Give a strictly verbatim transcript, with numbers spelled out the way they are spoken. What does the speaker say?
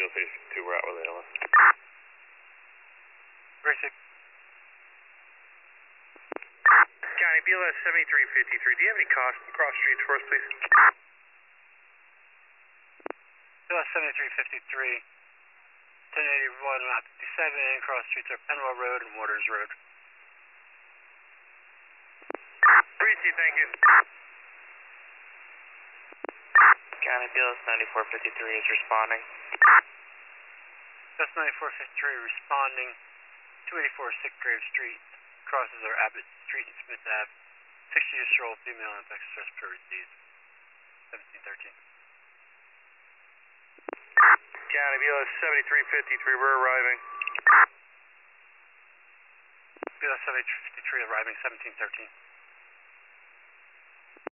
Kilo Face two, we're out with Layla. Basic. County, B L S seventy-three fifty-three, do you have any cost cross streets for us, please? B L S seventy-three fifty-three, ten eighty-one, map fifty-seven, and cross streets are Penwell Road and Waters Road. Appreciate you, thank you. County, B L S ninety-four fifty-three is responding. B L S ninety-four fifty-three responding, two eighty-four sixth Grave Street, crosses are Abbott Street and Smith Ave, sixty-year-old female infectious respiratory disease, seventeen thirteen. County, B L S seventy-three fifty-three, we're arriving. B L S seventy-three fifty-three arriving, seventeen thirteen.